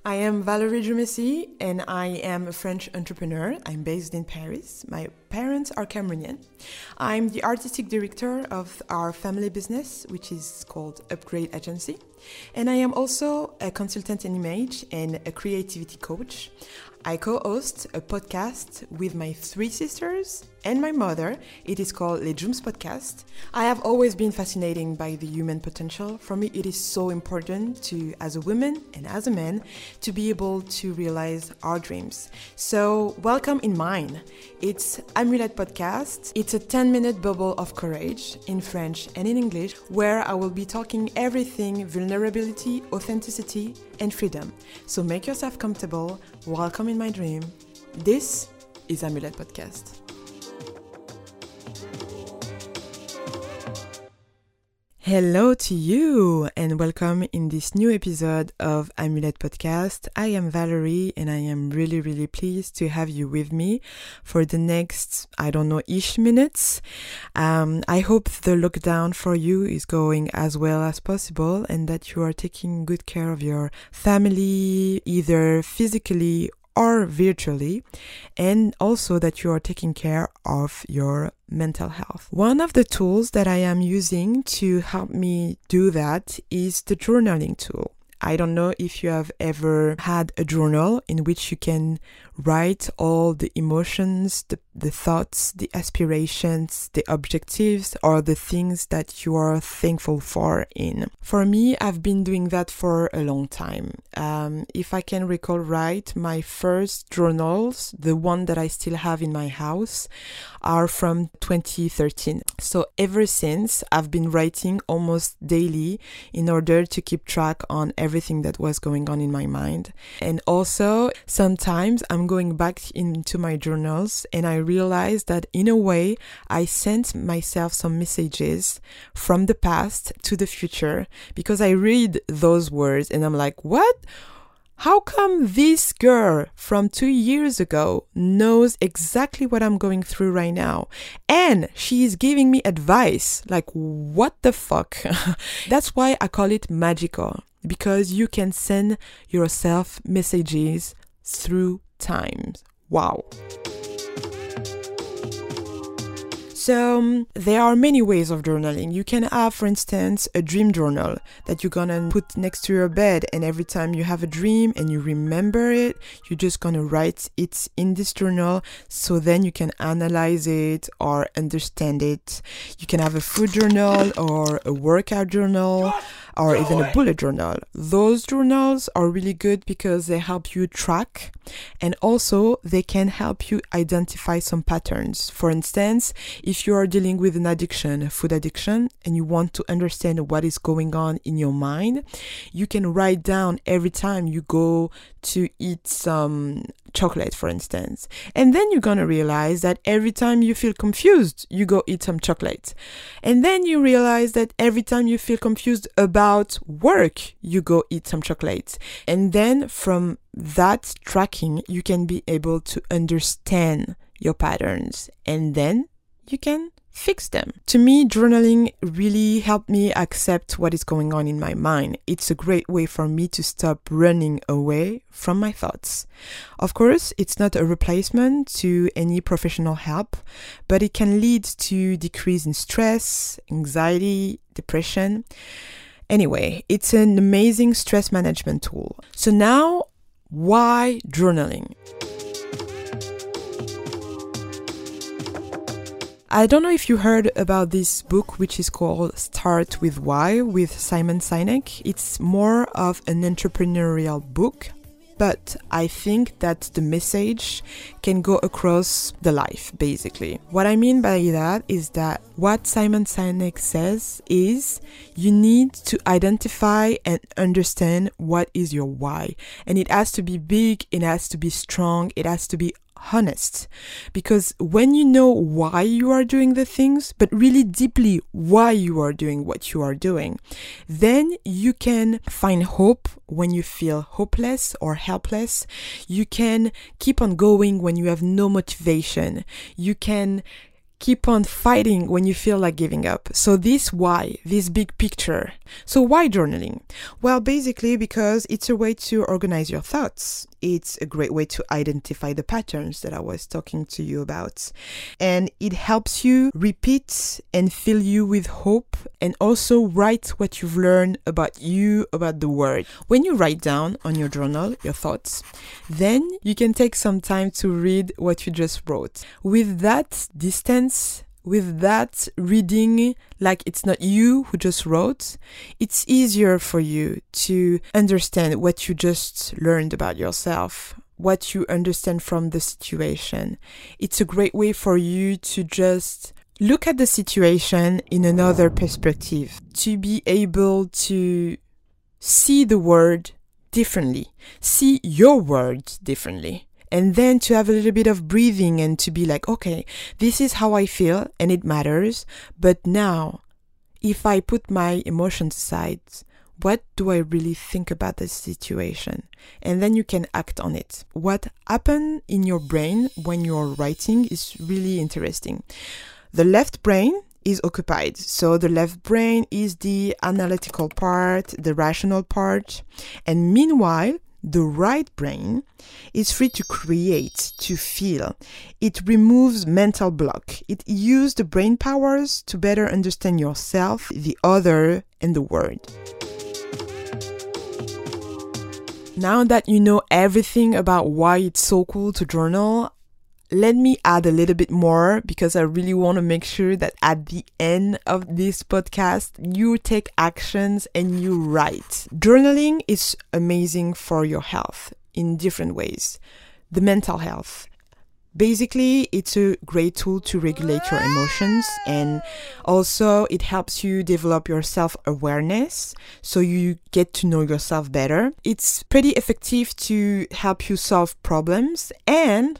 I am Valérie Jumessi and I am a French entrepreneur. I'm based in Paris. My parents are Cameroonian. I'm the artistic director of our family business, which is called Upgrade Agency. And I am also a consultant in image and a creativity coach. I co-host a podcast with my 3 sisters and my mother. It is called Les Jums Podcast. I have always been fascinated by the human potential. For me, it is so important to, as a woman and as a man, to be able to realize our dreams. So welcome in mine. It's Amulet Podcast. It's a 10-minute bubble of courage in French and in English, where I will be talking everything vulnerability, authenticity, and freedom. So make yourself comfortable. Welcome in my dream. This is Amulet Podcast. Hello to you and welcome in this new episode of Amulet Podcast. I am Valérie and I am really pleased to have you with me for the next, ish minutes. I hope the lockdown for you is going as well as possible and that you are taking good care of your family, either physically or virtually, and also that you are taking care of your mental health. One of the tools that I am using to help me do that is the journaling tool. I don't know if you have ever had a journal in which you can write all the emotions, the thoughts, the aspirations, the objectives, or the things that you are thankful for in. For me, I've been doing that for a long time. If I can recall right, my first journals, the one that I still have in my house, are from 2013. So ever since, I've been writing almost daily in order to keep track on everything that was going on in my mind. And also, sometimes I'm going back into my journals and I realized that in a way, I sent myself some messages from the past to the future because I read those words and I'm like, what? How come this girl from 2 years ago knows exactly what I'm going through right now? And she is giving me advice. Like, what the fuck? That's why I call it magical. Because you can send yourself messages through time. Wow. So there are many ways of journaling. You can have, for instance, a dream journal that you're gonna put next to your bed, and every time you have a dream and you remember it, you're just gonna write it in this journal so then you can analyze it or understand it. You can have a food journal or a workout journal or even a bullet journal. Those journals are really good because they help you track and also they can help you identify some patterns. For instance, if you are dealing with an addiction, a food addiction, and you want to understand what is going on in your mind, you can write down every time you go to eat some chocolate, for instance. And then you're going to realize that every time you feel confused, you go eat some chocolate. And then you realize that every time you feel confused about work, you go eat some chocolate. And then from that tracking, you can be able to understand your patterns. And then you can fix them. To me, journaling really helped me accept what is going on in my mind. It's a great way for me to stop running away from my thoughts. Of course, it's not a replacement to any professional help, but it can lead to decrease in stress, anxiety, depression. Anyway, it's an amazing stress management tool. So now, why journaling? I don't know if you heard about this book, which is called Start With Why with Simon Sinek. It's more of an entrepreneurial book, but I think that the message can go across the life, basically. What I mean by that is that what Simon Sinek says is you need to identify and understand what is your why. And it has to be big, it has to be strong, it has to be honest, because when you know why you are doing the things, but really deeply why you are doing what you are doing, then you can find hope when you feel hopeless or helpless. You can keep on going when you have no motivation. You can keep on fighting when you feel like giving up. So this why, this big picture. So why journaling? Well, basically because it's a way to organize your thoughts. It's a great way to identify the patterns that I was talking to you about. And it helps you repeat and fill you with hope, and also write what you've learned about you, about the world. When you write down on your journal your thoughts, then you can take some time to read what you just wrote. With that distance, with that reading like it's not you who just wrote, it's easier for you to understand what you just learned about yourself, what you understand from the situation. It's a great way for you to just look at the situation in another perspective, to be able to see the world differently, see your words differently. And then to have a little bit of breathing and to be like, okay, this is how I feel and it matters. But now, if I put my emotions aside, what do I really think about this situation? And then you can act on it. What happens in your brain when you're writing is really interesting. The left brain is occupied. So the left brain is the analytical part, the rational part. And meanwhile, the right brain is free to create, to feel. It removes mental block. It uses the brain powers to better understand yourself, the other, and the world. Now that you know everything about why it's so cool to journal, let me add a little bit more, because I really want to make sure that at the end of this podcast, you take actions and you write. Journaling is amazing for your health in different ways. The mental health. Basically, it's a great tool to regulate your emotions, and also it helps you develop your self-awareness so you get to know yourself better. It's pretty effective to help you solve problems, and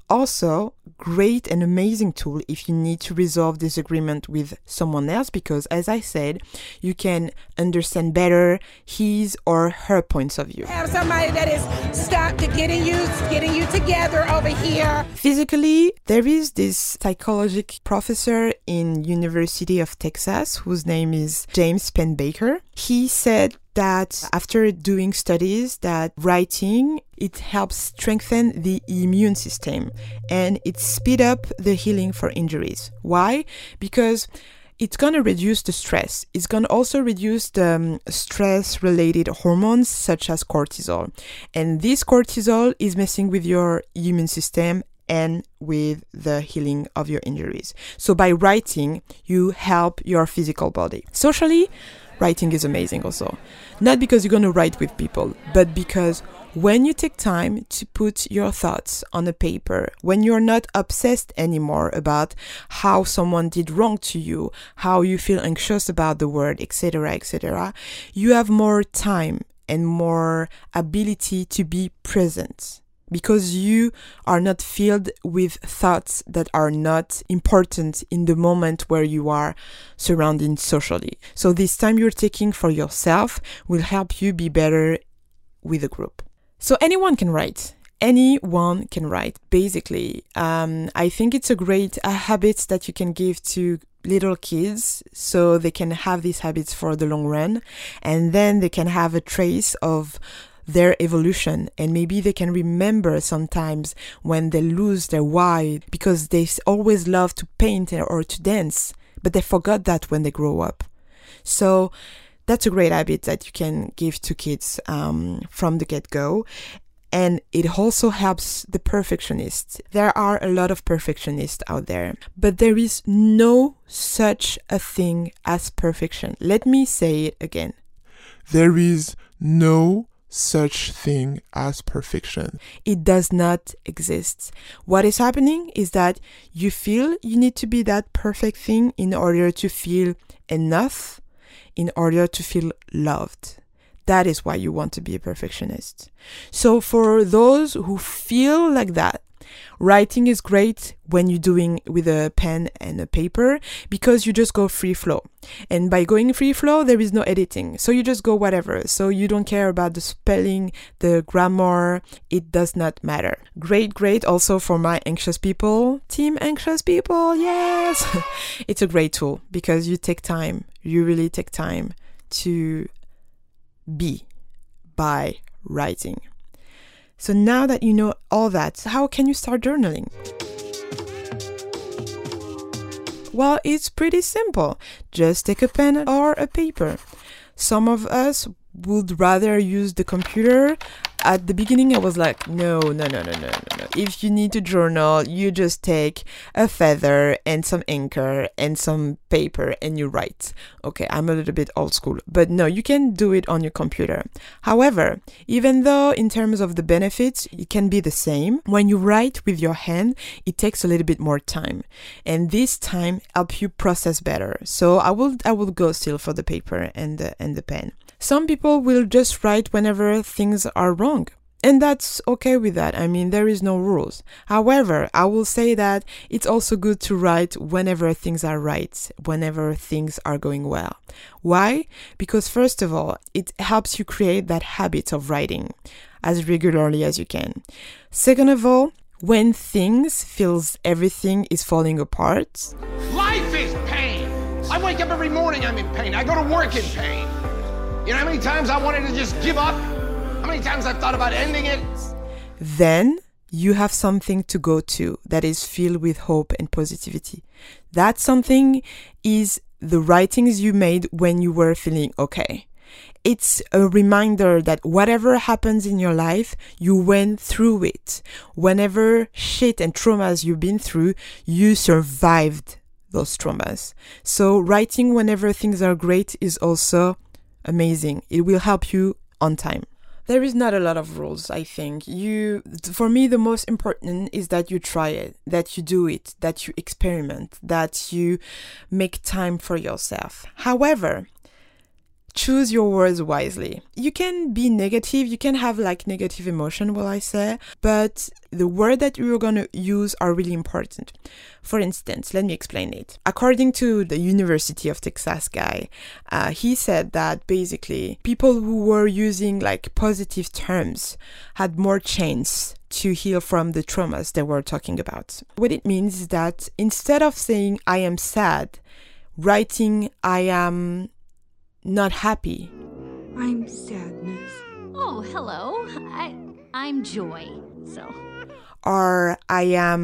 also great and amazing tool if you need to resolve disagreement with someone else, because as I said, you can understand better his or her points of view. Have somebody that is stopped getting you together over here. Physically, there is this psychology professor in University of Texas whose name is James Pennebaker. He said that after doing studies that writing, it helps strengthen the immune system and it speed up the healing for injuries. Why? Because it's going to reduce the stress. It's going to also reduce the stress-related hormones such as cortisol. And this cortisol is messing with your immune system and with the healing of your injuries. So by writing, you help your physical body. Socially, writing is amazing also. Not because you're going to write with people, but because when you take time to put your thoughts on a paper, when you're not obsessed anymore about how someone did wrong to you, how you feel anxious about the world, etc., you have more time and more ability to be present, because you are not filled with thoughts that are not important in the moment where you are surrounded socially. So this time you're taking for yourself will help you be better with a group. So anyone can write. Anyone can write, basically. I think it's a great habit that you can give to little kids so they can have these habits for the long run, and then they can have a trace of their evolution, and maybe they can remember sometimes when they lose their why, because they always love to paint or to dance, but they forgot that when they grow up. So that's a great habit that you can give to kids from the get-go. And it also helps the perfectionists. There are a lot of perfectionists out there, but there is no such a thing as perfection. Let me say it again. There is no such thing as perfection. It does not exist. What is happening is that you feel you need to be that perfect thing in order to feel enough, in order to feel loved. That is why you want to be a perfectionist. So for those who feel like that, Writing is great when you're doing with a pen and a paper because you just go free flow. And by going free flow, there is no editing. So you just go whatever. So you don't care about the spelling, the grammar. It does not matter. Great also for my anxious people. Team anxious people, yes! It's a great tool because you take time. You really take time to be by writing. So now that you know all that, how can you start journaling? Well, it's pretty simple. Just take a pen or a paper. Some of us would rather use the computer. At the beginning, I was like, no. If you need to journal, you just take a feather and some inker and some paper and you write. Okay, I'm a little bit old school, but no, you can do it on your computer. However, even though in terms of the benefits, it can be the same, when you write with your hand, it takes a little bit more time. And this time helps you process better. So I will go still for the paper and the pen. Some people will just write whenever things are wrong. And that's okay with that. I mean, there is no rules. However, I will say that it's also good to write whenever things are right, whenever things are going well. Why? Because first of all, it helps you create that habit of writing as regularly as you can. Second of all, when things feels everything is falling apart. Life is pain. I wake up every morning, I'm in pain. I go to work in pain. You know how many times I wanted to just give up? How many times I've thought about ending it? Then you have something to go to that is filled with hope and positivity. That something is the writings you made when you were feeling okay. It's a reminder that whatever happens in your life, you went through it. Whenever shit and traumas you've been through, you survived those traumas. So writing whenever things are great is also amazing. It will help you on time. There is not a lot of rules, I think. For me, the most important is that you try it, that you do it, that you experiment, that you make time for yourself. However, choose your words wisely. You can be negative, you can have like negative emotion, will I say, but the word that you're going to use are really important. For instance, let me explain it. According to the University of Texas guy, he said that basically people who were using like positive terms had more chance to heal from the traumas they were talking about. What it means is that instead of saying I am sad, writing I am not happy. I'm sadness. Oh, hello. I'm joy. So. Or I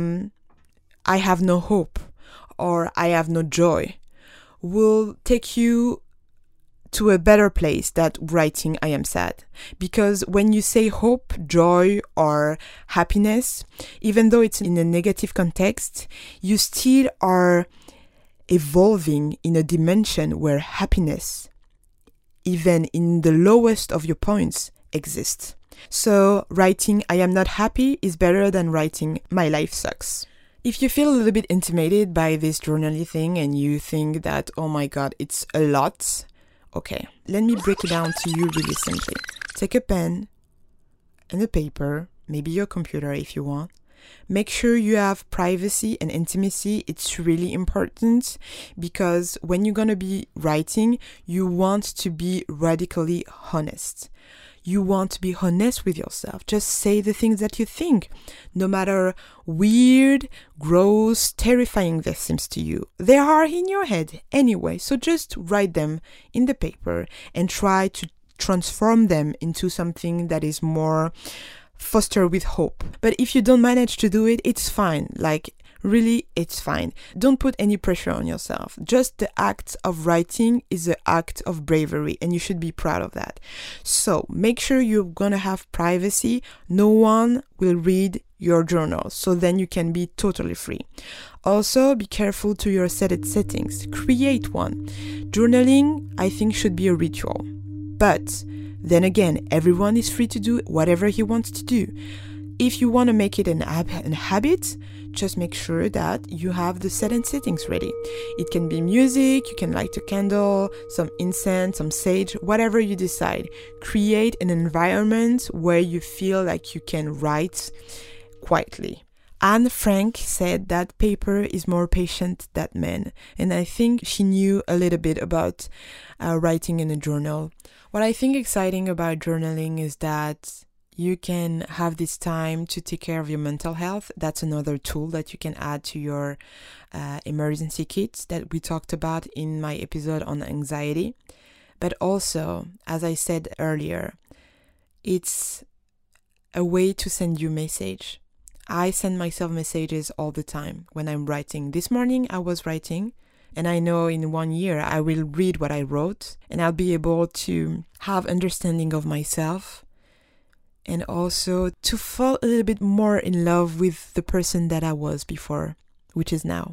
have no hope, or I have no joy, will take you to a better place than writing I am sad. Because when you say hope, joy, or happiness, even though it's in a negative context, you still are evolving in a dimension where happiness, even in the lowest of your points, exists. So writing I am not happy is better than writing my life sucks. If you feel a little bit intimidated by this journaling thing and you think that, oh my god, it's a lot, okay, let me break it down to you really simply. Take a pen and a paper, maybe your computer if you want. Make sure you have privacy and intimacy. It's really important because when you're going to be writing, you want to be radically honest. You want to be honest with yourself. Just say the things that you think, no matter weird, gross, terrifying this seems to you. They are in your head anyway, so just write them in the paper and try to transform them into something that is more foster with hope. But if you don't manage to do it, it's fine. Like, really, it's fine. Don't put any pressure on yourself. Just the act of writing is an act of bravery, and you should be proud of that. So make sure you're gonna have privacy. No one will read your journal, so then you can be totally free. Also, be careful to your settings. Create one. Journaling, I think, should be a ritual. But then again, everyone is free to do whatever he wants to do. If you want to make it an habit, just make sure that you have the settings ready. It can be music, you can light a candle, some incense, some sage, whatever you decide. Create an environment where you feel like you can write quietly. Anne Frank said that paper is more patient than man, and I think she knew a little bit about writing in a journal. What I think exciting about journaling is that you can have this time to take care of your mental health. That's another tool that you can add to your emergency kit that we talked about in my episode on anxiety. But also, as I said earlier, it's a way to send you message. I send myself messages all the time when I'm writing. This morning I was writing, and I know in 1 year I will read what I wrote, and I'll be able to have understanding of myself, and also to fall a little bit more in love with the person that I was before, which is now.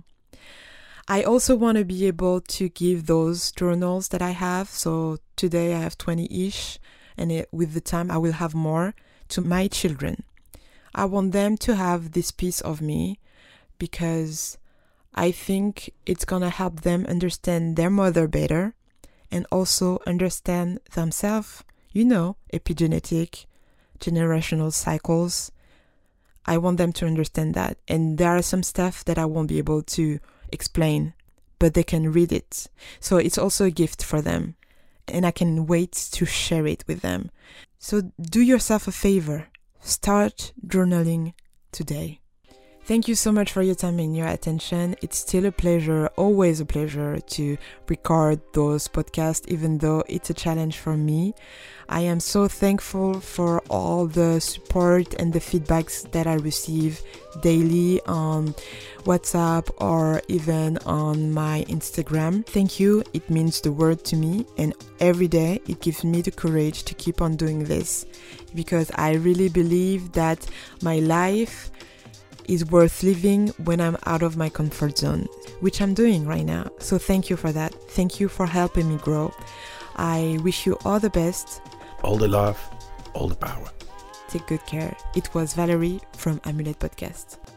I also want to be able to give those journals that I have. So today I have 20-ish, and with the time I will have more, to my children. I want them to have this piece of me because I think it's going to help them understand their mother better and also understand themselves, epigenetic, generational cycles. I want them to understand that. And there are some stuff that I won't be able to explain, but they can read it. So it's also a gift for them. And I can wait to share it with them. So do yourself a favor. Start journaling today. Thank you so much for your time and your attention. It's still a pleasure, always a pleasure to record those podcasts, even though it's a challenge for me. I am so thankful for all the support and the feedbacks that I receive daily on WhatsApp or even on my Instagram. Thank you. It means the world to me, and every day it gives me the courage to keep on doing this, because I really believe that my life is worth living when I'm out of my comfort zone, which I'm doing right now. So thank you for that. Thank you for helping me grow. I wish you all the best. All the love, all the power. Take good care. It was Valerie from Amulet Podcast.